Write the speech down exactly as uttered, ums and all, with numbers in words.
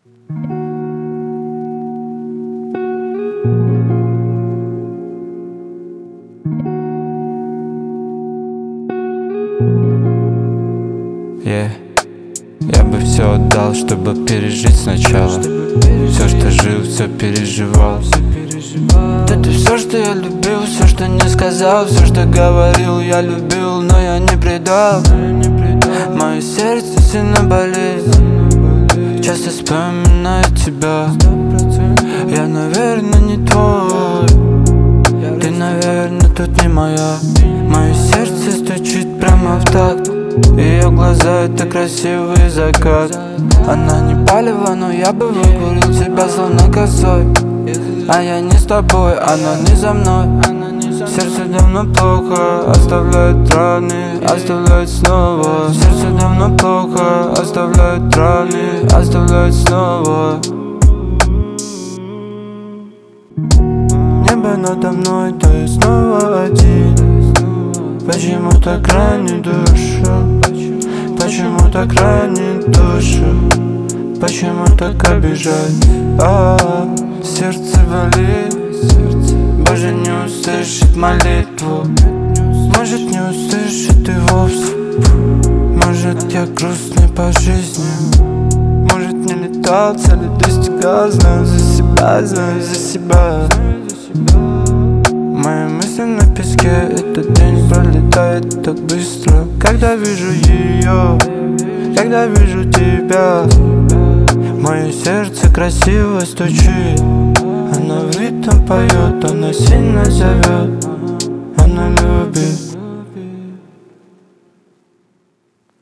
Yeah. Я бы все отдал, чтобы пережить сначала. Все, что жил, все переживал. Это все, что я любил, все, что не сказал, все, что говорил, я любил, но я не предал. Мое сердце сильно болит, часто вспоминаю тебя. Я, наверное, не твой, ты, наверное, тут не моя. Мое сердце стучит прямо в такт, ее глаза — это красивый закат. Она не палево, но я бы выкурил тебя словно косой. А я не с тобой, она не за мной. Сердце давно плохо, оставляет раны, оставляет снова. Сердце давно плохо, оставляет раны, оставляет снова. Небо надо мной, то я снова один. Почему так ранит душу? Почему так ранит душу? Почему так обижать? А, сердце болит, Боже, не услышит молитву. Может, не услышит и вовсе. Может, я грустный по жизни. Может, не летал, цели достигал. Знаю за себя, знаю за себя. Мои мысли на песке, этот день пролетает так быстро. Когда вижу ее, когда вижу тебя, мое сердце красиво стучит. Она в ритм поет, она сильно зовет, она любит.